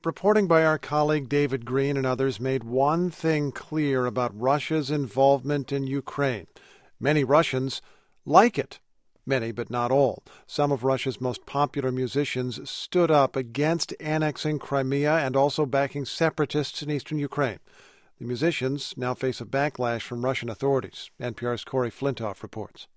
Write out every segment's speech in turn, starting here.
Reporting by our colleague David Green and others made one thing clear about Russia's involvement in Ukraine. Many Russians like it. Many, but not all. Some of Russia's most popular musicians stood up against annexing Crimea and also backing separatists in eastern Ukraine. The musicians now face a backlash from Russian authorities. NPR's Corey Flintoff reports.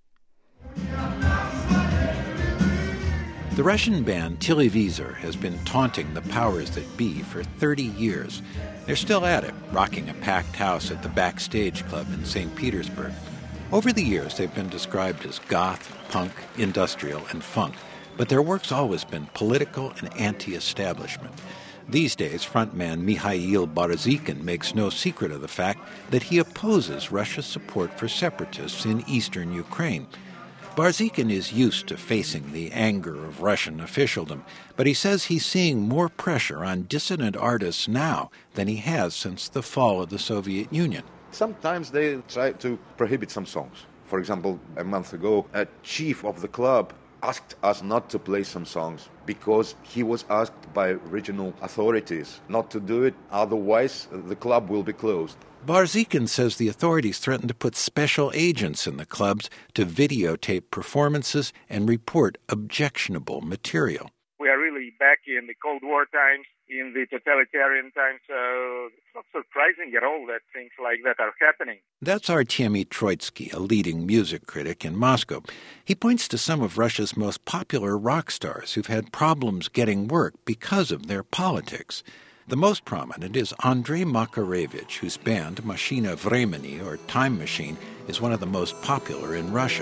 The Russian band Televizor has been taunting the powers that be for 30 years. They're still at it, rocking a packed house at the Backstage Club in St. Petersburg. Over the years, they've been described as goth, punk, industrial, and funk, but their work's always been political and anti-establishment. These days, frontman Mikhail Barzikin makes no secret of the fact that he opposes Russia's support for separatists in eastern Ukraine. Barzikin is used to facing the anger of Russian officialdom, but he says he's seeing more pressure on dissident artists now than he has since the fall of the Soviet Union. Sometimes they try to prohibit some songs. For example, a month ago, a chief of the club asked us not to play some songs because he was asked by regional authorities not to do it, otherwise the club will be closed. Barzikin says the authorities threatened to put special agents in the clubs to videotape performances and report objectionable material. We are really back in the Cold War times, in the totalitarian times, so it's not surprising at all that things like that are happening. That's Artemy Troitsky, a leading music critic in Moscow. He points to some of Russia's most popular rock stars who've had problems getting work because of their politics. The most prominent is Andrei Makarevich, whose band Mashina Vremeni, or Time Machine, is one of the most popular in Russia.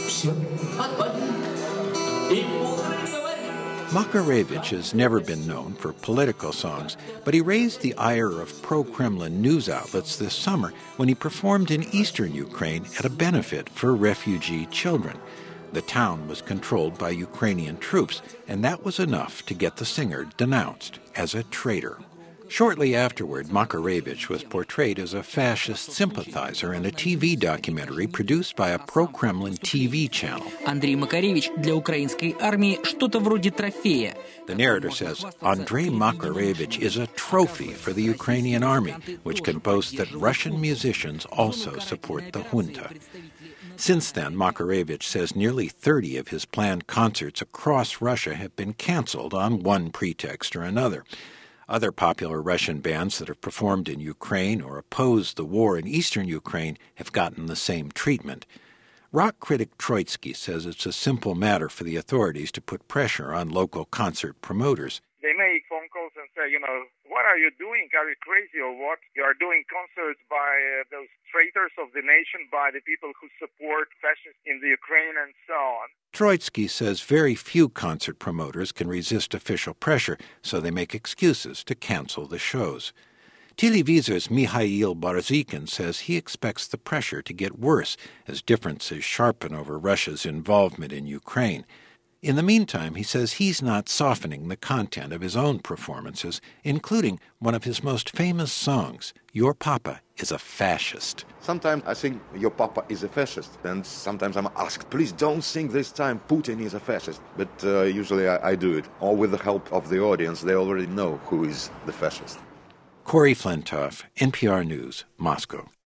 Makarevich has never been known for political songs, but he raised the ire of pro-Kremlin news outlets this summer when he performed in eastern Ukraine at a benefit for refugee children. The town was controlled by Ukrainian troops, and that was enough to get the singer denounced as a traitor. Shortly afterward, Makarevich was portrayed as a fascist sympathizer in a TV documentary produced by a pro-Kremlin TV channel. Андрей Макаревич для украинской армии что-то вроде трофея. The narrator says Andrei Makarevich is a trophy for the Ukrainian army, which can boast that Russian musicians also support the junta. Since then, Makarevich says nearly 30 of his planned concerts across Russia have been canceled on one pretext or another. Other popular Russian bands that have performed in Ukraine or opposed the war in eastern Ukraine have gotten the same treatment. Rock critic Troitsky says it's a simple matter for the authorities to put pressure on local concert promoters. They make phone calls and say, what are you doing? Are you crazy or what? You are doing concerts by those traitors of the nation, by the people who support fascists in the Ukraine and so on. Troitsky says very few concert promoters can resist official pressure, so they make excuses to cancel the shows. Televizor's Mikhail Barzikin says he expects the pressure to get worse as differences sharpen over Russia's involvement in Ukraine. In the meantime, he says he's not softening the content of his own performances, including one of his most famous songs, Your Papa is a Fascist. Sometimes I sing Your Papa is a Fascist, and sometimes I'm asked, please don't sing this time, Putin is a fascist. But usually I do it, or with the help of the audience. They already know who is the fascist. Corey Flintoff, NPR News, Moscow.